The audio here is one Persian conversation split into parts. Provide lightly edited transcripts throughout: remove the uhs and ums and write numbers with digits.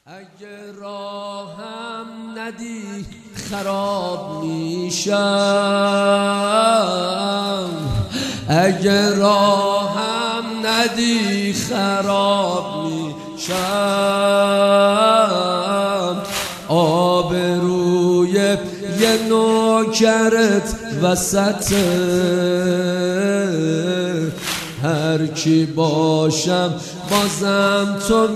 اگه راهم ندی خراب میشم، اگه راهم ندی خراب میشم، آبروی یه نوکرت وسط هر کی باشم بازم تو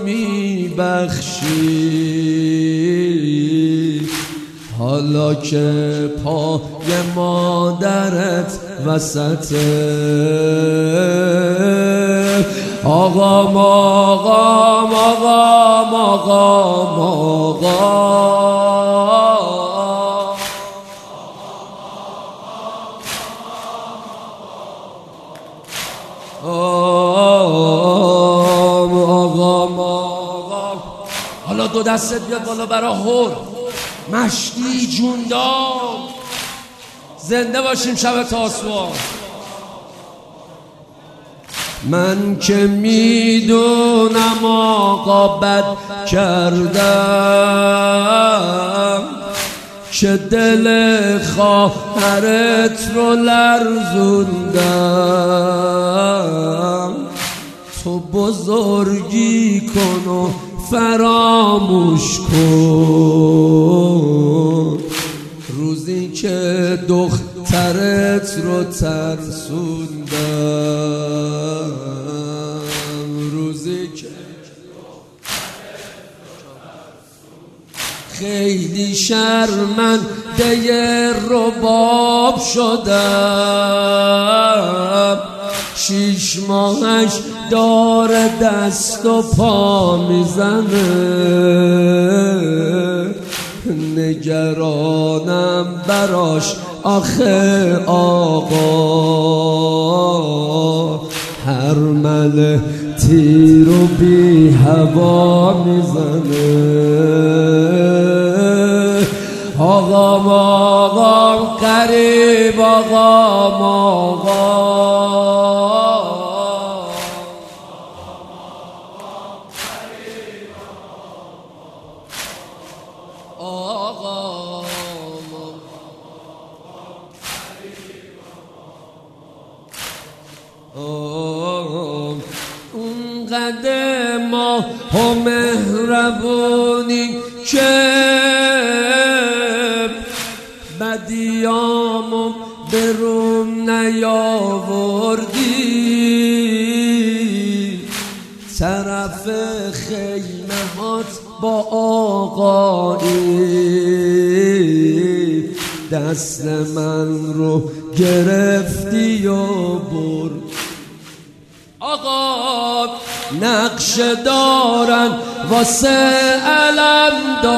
میبخشی، حالا که پای مادرت وسطه. آقام آقام آقام آقام آقام آقام آقام. حالا دو دستت بیاد بالا برا هور مشتی جوندام. زنده باشیم شب تاسوعا. من که میدونم آقا بد کردم، که دل خواهرت رو لرزوندم. تو بزرگی کن و فراموش کن روزی که دخترت رو ترسوندم، روزی که خیلی شرمنده رباب شدم. 6 ماهش داره دست و پا میزنه، نگرانم براش آخه آقا. هر مله تیر و بی هوا میزنه. آقام آقام قریب آقام آقام. اون قدم و مهربونی که بدیامو به روم نیاوردی، طرف خیمه هات با آقایی، دست من رو گرفتی و برد. آقا نقش دارن واسه علم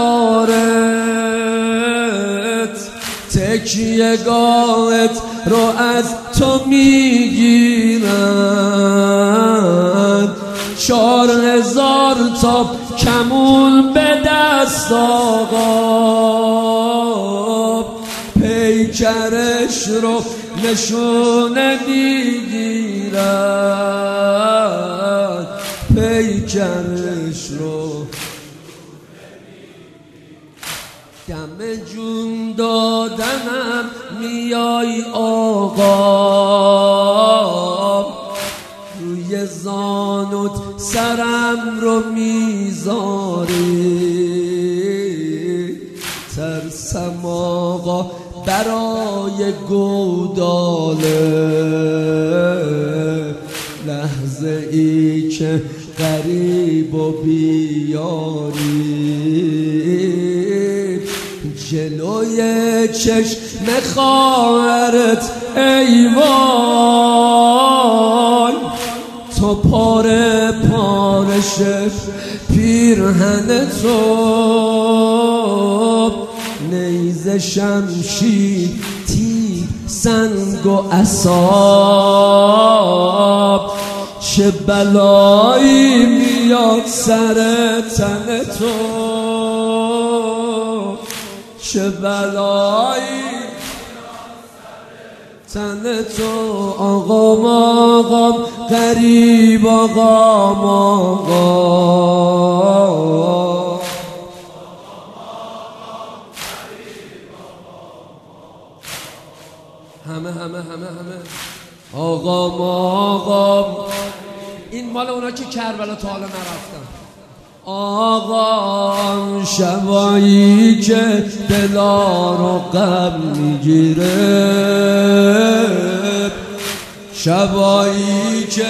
دارت، تکیه گاهت رو از تو میگیرن. 4000 تا کمون به دست آقا، پیکرش رو نشونه میگیرن، پیکرش رو دم جون دادنم میای آقا، روی زانوت سرم رو میذاری. ترسم آقا برای گوداله، لحظه ای که غریب و بیاری، جلوی چشم خواهرت ای وای. تو پاره پاره شد پیرهن تو، نیزه شمشیر تیر سنگ و عصا، چه بلایی میاد سر تن تو، چه بلایی تن تو. آقام آقام غریب آقام آقام. آقام این مال اونا که کربلا تا حالا نرفتن. آقام شبایی که دلا رو غم میگیره، شبایی که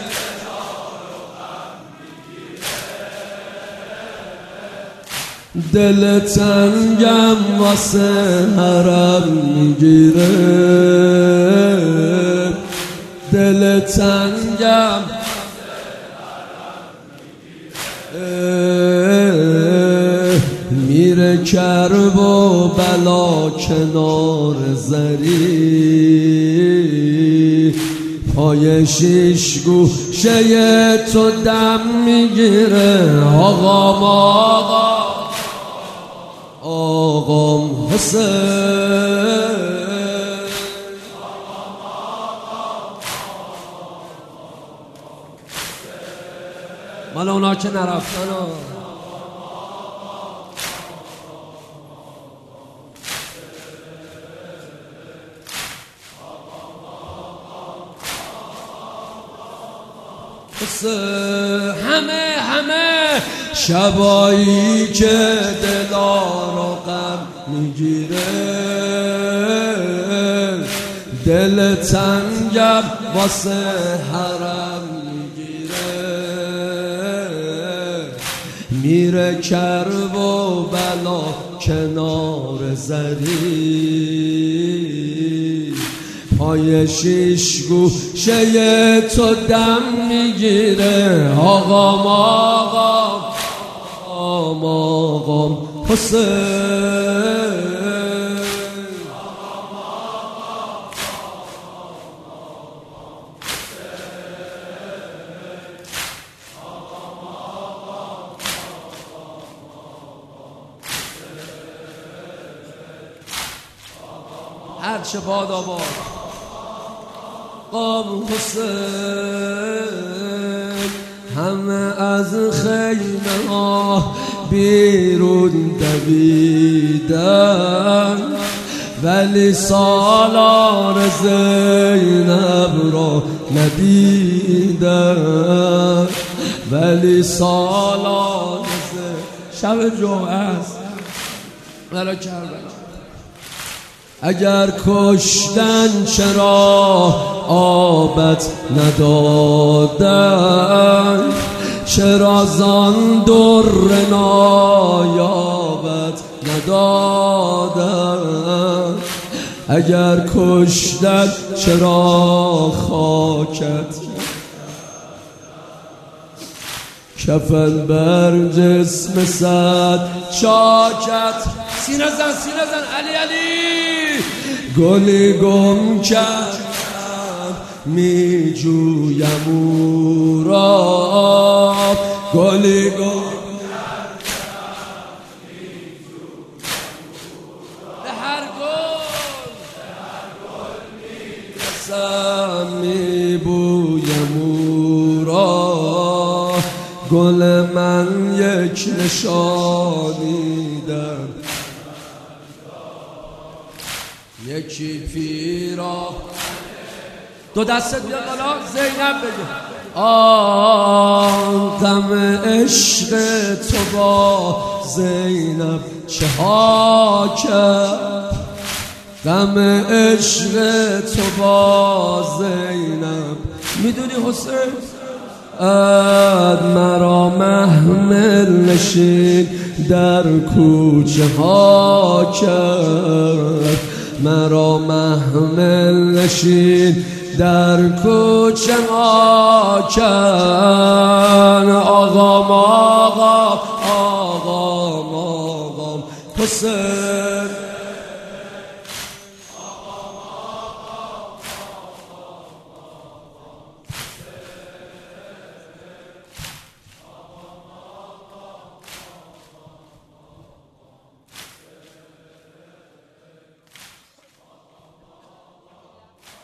دل تنگم واسه حرم میگیره، دل تنگم میره کرب و بلا کنار زری، پای شیش گوشه تو دم میگیره. آقام حسین، مال اونا که نرفتن. همه شبایی که دلا رو غم میگیره، دل تنگم واسه حرم میگیره، میره کرب و بلا کنار زری، پای شیش گوشه تو دم میگیره. آقام حسین، هرچه باد آباد. آقام حسین همه از خیمه ها بیرون دویدن، ولی سالار زینب را ندیدن، ولی سالار شب جمعه است ولی کربلا. اگر کشتن چرا آبت ندادن، چرا زان در نایابت ندادن، اگر کشتن چرا خاکت کفن بر جسم صد چاکت. سینه زن علی گلی گم کردم می جویم او را، گلی گم کردم می جویم او را، به هر گل می رسم می بویم او را، گل من یک نشانی در یکی پیرا. دو دستت بیاد بالا زینب بگه. غم عشق تو با زینب چه ها کرد، غم عشق تو با زینب. میدونی حسین مرا محمل نشین در کوچه ها کرد، مرا محمل نشین در کوچه ها کرد. آقام حسین